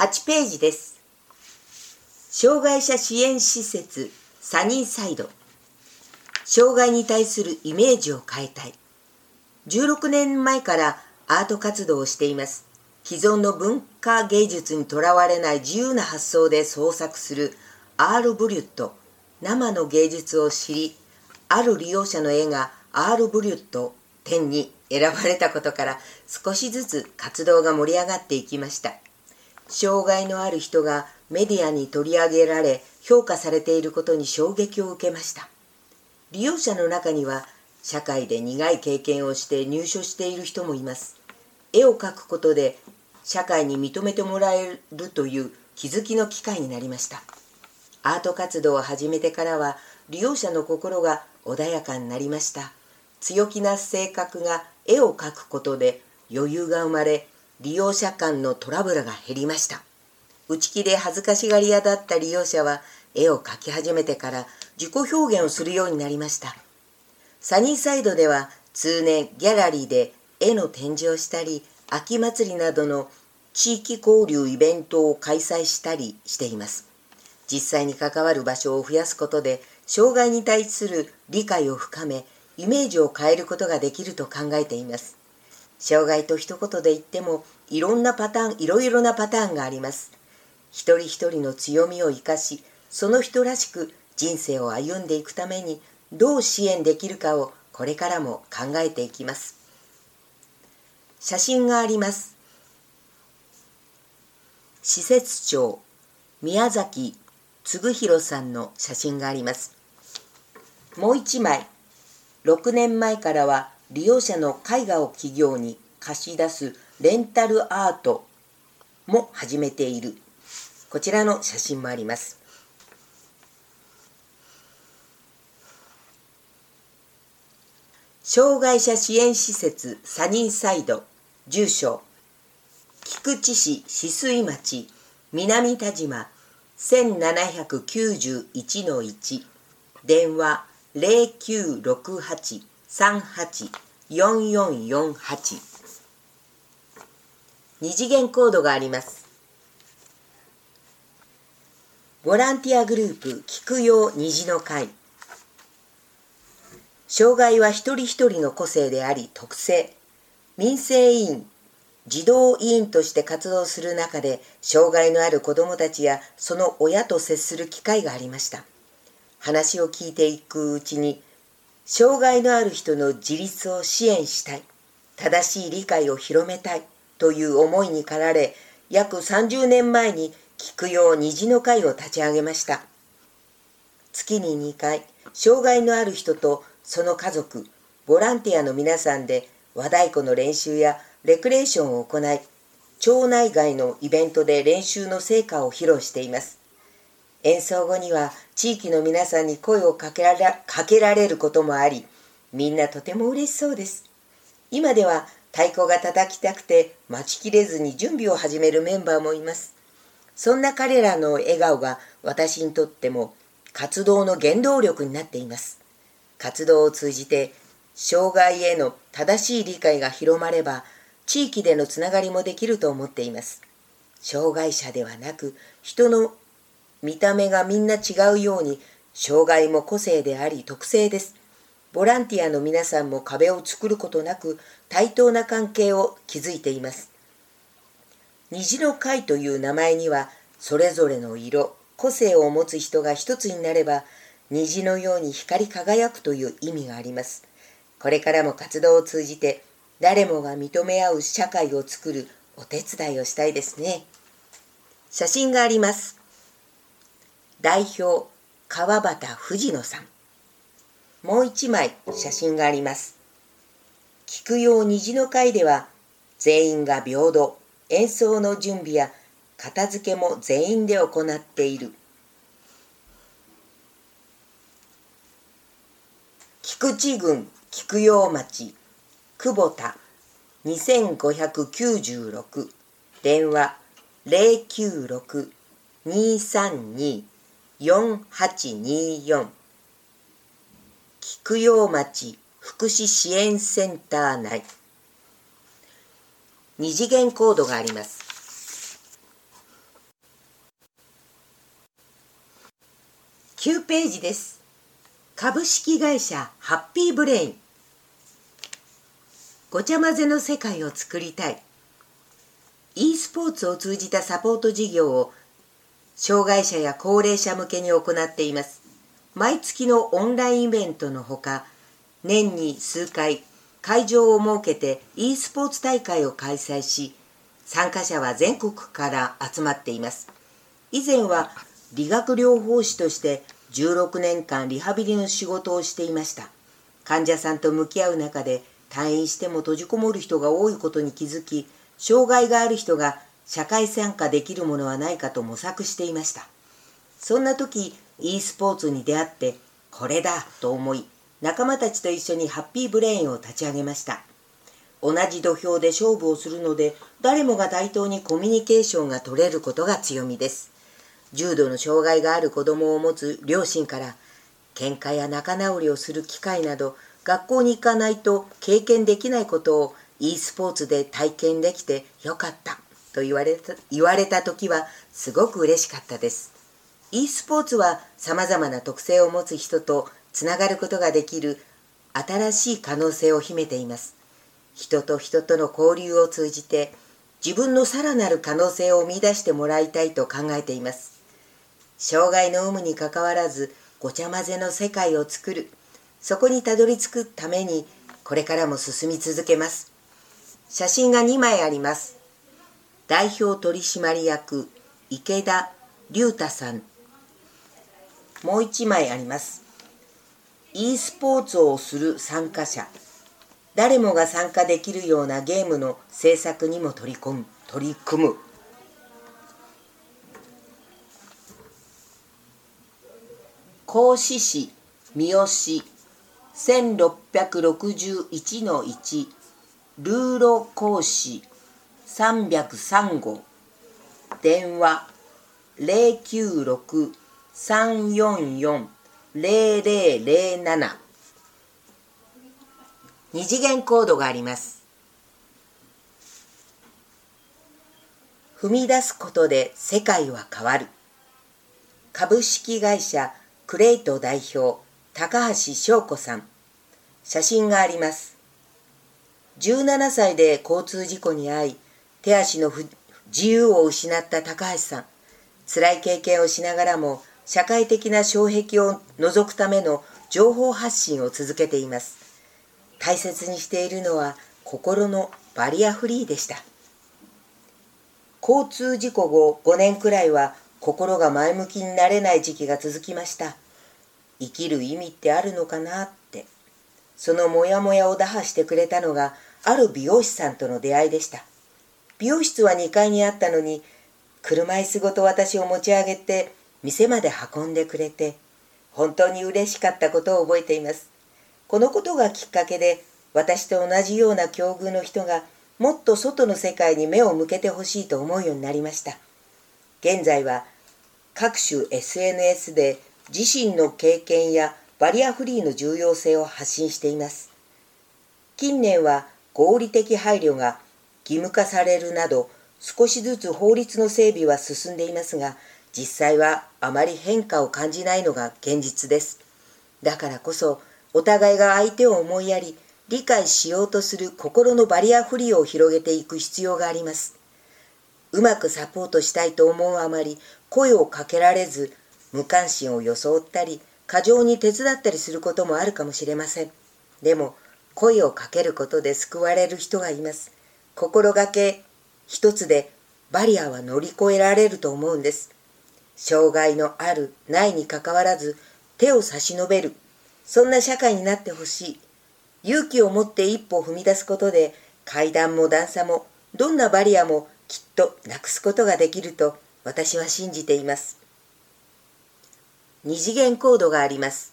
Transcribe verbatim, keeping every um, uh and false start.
はちページです。障害者支援施設サニーサイド。障害に対するイメージを変えたい。じゅうろくねんまえからアート活動をしています。既存の文化芸術にとらわれない自由な発想で創作するアール・ブリュット、生の芸術を知り、ある利用者の絵がアール・ブリュット展に選ばれたことから少しずつ活動が盛り上がっていきました。障害のある人がメディアに取り上げられ評価されていることに衝撃を受けました。利用者の中には社会で苦い経験をして入所している人もいます。絵を描くことで社会に認めてもらえるという気づきの機会になりました。アート活動を始めてからは利用者の心が穏やかになりました。強気な性格が絵を描くことで余裕が生まれ、利用者間のトラブルが減りました。内気で恥ずかしがり屋だった利用者は絵を描き始めてから自己表現をするようになりました。サニーサイドでは通年ギャラリーで絵の展示をしたり、秋祭りなどの地域交流イベントを開催したりしています。実際に関わる場所を増やすことで障害に対する理解を深め、イメージを変えることができると考えています。障害と一言で言ってもいろんなパターン、いろいろなパターンがあります。一人一人の強みを生かし、その人らしく人生を歩んでいくためにどう支援できるかをこれからも考えていきます。写真があります。施設長宮崎嗣弘さんの写真があります。もう一枚、ろくねんまえからは利用者の絵画を企業に貸し出すレンタルアートも始めている。こちらの写真もあります。障害者支援施設サニーサイド、住所菊池市止水町南田島 せんななひゃくきゅうじゅういちのいち、 電話 ゼロきゅうろくはち さんはち よんよんよんはち。 二次元コードがあります。ボランティアグループ菊陽虹の会。障害は一人一人の個性であり特性。民生委員、児童委員として活動する中で障害のある子どもたちやその親と接する機会がありました。話を聞いていくうちに、障害のある人の自立を支援したい、正しい理解を広めたいという思いに駆られ、約さんじゅうねんまえに菊陽虹の会を立ち上げました。月ににかい、障害のある人とその家族、ボランティアの皆さんで和太鼓の練習やレクレーションを行い、町内外のイベントで練習の成果を披露しています。演奏後には地域の皆さんに声をかけられ、かけられることもあり、みんなとても嬉しそうです。今では太鼓が叩きたくて待ちきれずに準備を始めるメンバーもいます。そんな彼らの笑顔が私にとっても活動の原動力になっています。活動を通じて障害への正しい理解が広まれば、地域でのつながりもできると思っています。障害者ではなく、人の見た目がみんな違うように、障害も個性であり特性です。ボランティアの皆さんも壁を作ることなく、対等な関係を築いています。虹の会という名前には、それぞれの色、個性を持つ人が一つになれば、虹のように光り輝くという意味があります。これからも活動を通じて、誰もが認め合う社会を作るお手伝いをしたいですね。写真があります。代表、川端藤野さん。もう一枚写真があります。菊陽虹の会では、全員が平等、演奏の準備や片付けも全員で行っている。菊池郡菊陽町久保田にせんごひゃくきゅうじゅうろく、電話 ゼロきゅうろく にーさんにー よんはちにーよん、 菊陽町福祉支援センター内。二次元コードがあります。 ページです。株式会社ハッピーブレイン。ごちゃ混ぜの世界を作りたい。e スポーツを通じたサポート事業を障害者や高齢者向けに行っています。毎月のオンラインイベントのほか、年に数回会場を設けて e スポーツ大会を開催し、参加者は全国から集まっています。以前は理学療法士としてじゅうろくねんかんリハビリの仕事をしていました。患者さんと向き合う中で退院しても閉じこもる人が多いことに気づき、障害がある人が社会参加できるものはないかと模索していました。そんな時、e スポーツに出会ってこれだと思い、仲間たちと一緒にハッピーブレインを立ち上げました。同じ土俵で勝負をするので、誰もが対等にコミュニケーションが取れることが強みです。重度の障害がある子供を持つ両親から、喧嘩や仲直りをする機会など、学校に行かないと経験できないことを e スポーツで体験できてよかったと言われた、言われた時はすごく嬉しかったです。e スポーツは様々な特性を持つ人とつながることができる新しい可能性を秘めています。人と人との交流を通じて自分のさらなる可能性を見出してもらいたいと考えています。障害の有無にかかわらずごちゃ混ぜの世界を作る、そこにたどり着くためにこれからも進み続けます。写真がにまいあります。代表取締役池田龍太さん。もういちまいあります。e スポーツをする参加者。誰もが参加できるようなゲームの制作にも取り込む、取り組む。合志市三好せんろっぴゃくろくじゅういちのいちルーロ講師さんびゃくさんごう。電話ゼロきゅうろく さんよんよん ゼロゼロゼロなな。二次元コードがあります。踏み出すことで世界は変わる。株式会社クレイト代表高橋翔子さん。写真があります。じゅうななさいで交通事故に遭い、手足の不自由を失った高橋さん。辛い経験をしながらも社会的な障壁を除くための情報発信を続けています。大切にしているのは心のバリアフリーでした。交通事故後ごねんくらいは心が前向きになれない時期が続きました。生きる意味ってあるのかなって。そのモヤモヤを打破してくれたのがある美容師さんとの出会いでした。美容室はにかいにあったのに、車椅子ごと私を持ち上げて店まで運んでくれて、本当に嬉しかったことを覚えています。このことがきっかけで、私と同じような境遇の人がもっと外の世界に目を向けてほしいと思うようになりました。現在は各種 エスエヌエス で自身の経験やバリアフリーの重要性を発信しています。近年は合理的配慮が義務化されるなど、少しずつ法律の整備は進んでいますが、実際はあまり変化を感じないのが現実です。だからこそ、お互いが相手を思いやり、理解しようとする心のバリアフリーを広げていく必要があります。うまくサポートしたいと思うあまり、声をかけられず、無関心を装ったり、過剰に手伝ったりすることもあるかもしれません。でも、声をかけることで救われる人がいます。心がけ一つでバリアは乗り越えられると思うんです。障害のある、ないにかかわらず、手を差し伸べる。そんな社会になってほしい。勇気を持って一歩踏み出すことで、階段も段差も、どんなバリアもきっとなくすことができると私は信じています。二次元コードがあります。